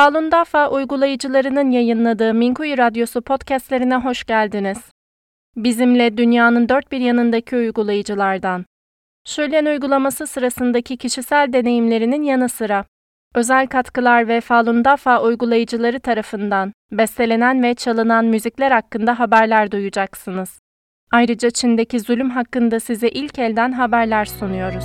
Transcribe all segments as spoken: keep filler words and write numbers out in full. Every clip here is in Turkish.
Falun Dafa uygulayıcılarının yayınladığı Minkuyu Radyosu podcastlerine hoş geldiniz. Bizimle dünyanın dört bir yanındaki uygulayıcılardan. Şölen uygulaması sırasındaki kişisel deneyimlerinin yanı sıra, özel katkılar ve Falun Dafa uygulayıcıları tarafından bestelenen ve çalınan müzikler hakkında haberler duyacaksınız. Ayrıca Çin'deki zulüm hakkında size ilk elden haberler sunuyoruz.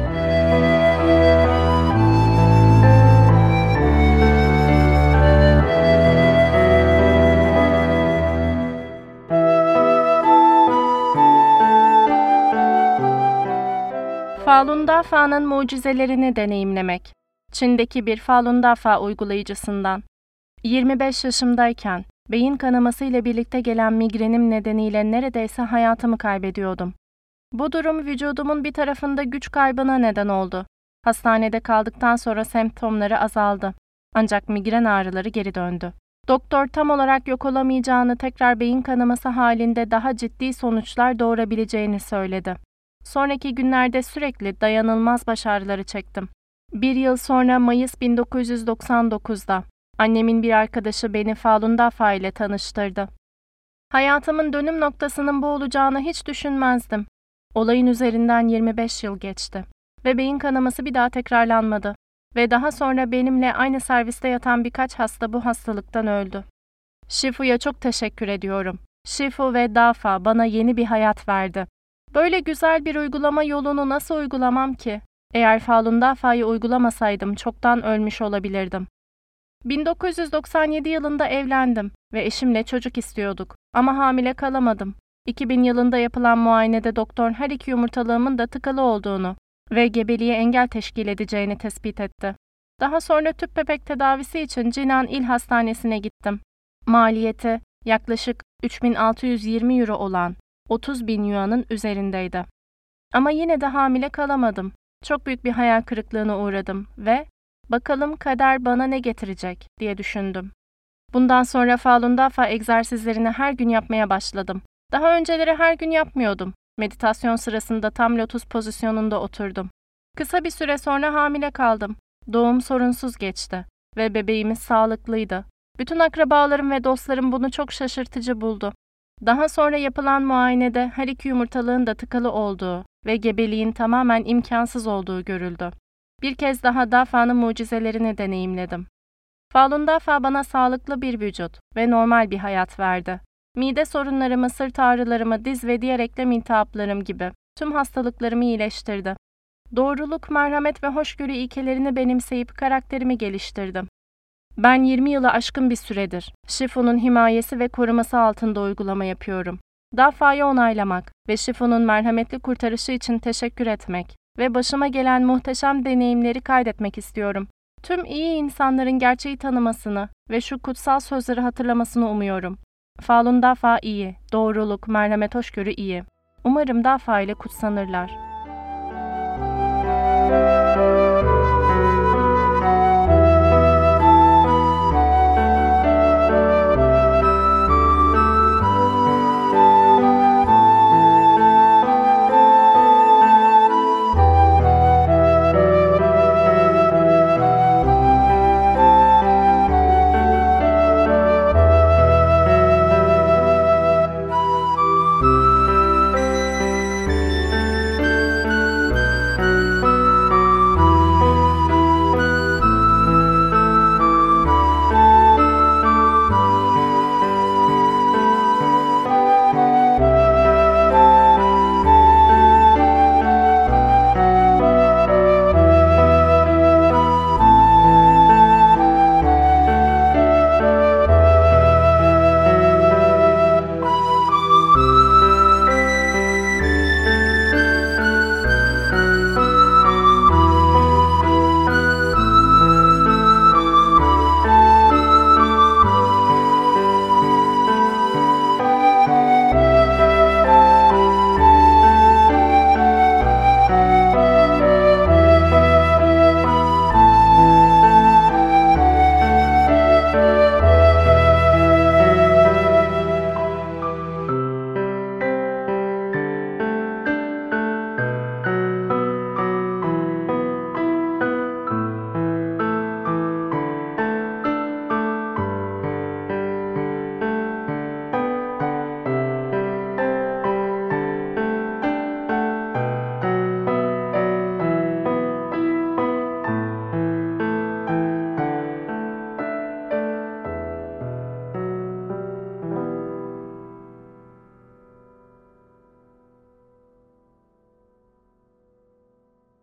Falun Dafa'nın mucizelerini deneyimlemek. Çin'deki bir Falun Dafa uygulayıcısından. yirmi beş yaşımdayken beyin kanaması ile birlikte gelen migrenim nedeniyle neredeyse hayatımı kaybediyordum. Bu durum vücudumun bir tarafında güç kaybına neden oldu. Hastanede kaldıktan sonra semptomları azaldı. Ancak migren ağrıları geri döndü. Doktor tam olarak yok olamayacağını, tekrar beyin kanaması halinde daha ciddi sonuçlar doğurabileceğini söyledi. Sonraki günlerde sürekli dayanılmaz baş ağrıları çektim. Bir yıl sonra Mayıs bin dokuz yüz doksan dokuzda annemin bir arkadaşı beni Falun Dafa ile tanıştırdı. Hayatımın dönüm noktasının bu olacağını hiç düşünmezdim. Olayın üzerinden yirmi beş yıl geçti ve beyin kanaması bir daha tekrarlanmadı ve daha sonra benimle aynı serviste yatan birkaç hasta bu hastalıktan öldü. Shifu'ya çok teşekkür ediyorum. Shifu ve Dafa bana yeni bir hayat verdi. Böyle güzel bir uygulama yolunu nasıl uygulamam ki? Eğer Falun Dafa'yı uygulamasaydım çoktan ölmüş olabilirdim. bin dokuz yüz doksan yedi yılında evlendim ve eşimle çocuk istiyorduk ama hamile kalamadım. iki bin yılında yapılan muayenede doktor her iki yumurtalığımın da tıkalı olduğunu ve gebeliğe engel teşkil edeceğini tespit etti. Daha sonra tüp bebek tedavisi için Jinan İl Hastanesi'ne gittim. Maliyeti yaklaşık üç bin altı yüz yirmi euro olan otuz bin yuanın üzerindeydi. Ama yine de hamile kalamadım. Çok büyük bir hayal kırıklığına uğradım ve bakalım kader bana ne getirecek diye düşündüm. Bundan sonra Falun Dafa egzersizlerini her gün yapmaya başladım. Daha önceleri her gün yapmıyordum. Meditasyon sırasında tam lotus pozisyonunda oturdum. Kısa bir süre sonra hamile kaldım. Doğum sorunsuz geçti ve bebeğimiz sağlıklıydı. Bütün akrabalarım ve dostlarım bunu çok şaşırtıcı buldu. Daha sonra yapılan muayenede her iki yumurtalığın da tıkalı olduğu ve gebeliğin tamamen imkansız olduğu görüldü. Bir kez daha Dafa'nın mucizelerini deneyimledim. Falun Dafa bana sağlıklı bir vücut ve normal bir hayat verdi. Mide sorunlarımı, sırt ağrılarımı, diz ve diğer eklem iltihaplarım gibi tüm hastalıklarımı iyileştirdi. Doğruluk, merhamet ve hoşgörü ilkelerini benimseyip karakterimi geliştirdim. Ben yirmi yılı aşkın bir süredir Shifu'nun himayesi ve koruması altında uygulama yapıyorum. Dafa'yı onaylamak ve Shifu'nun merhametli kurtarışı için teşekkür etmek ve başıma gelen muhteşem deneyimleri kaydetmek istiyorum. Tüm iyi insanların gerçeği tanımasını ve şu kutsal sözleri hatırlamasını umuyorum. Falun Dafa iyi, doğruluk, merhamet, hoşgörü iyi. Umarım Dafa ile kutsanırlar.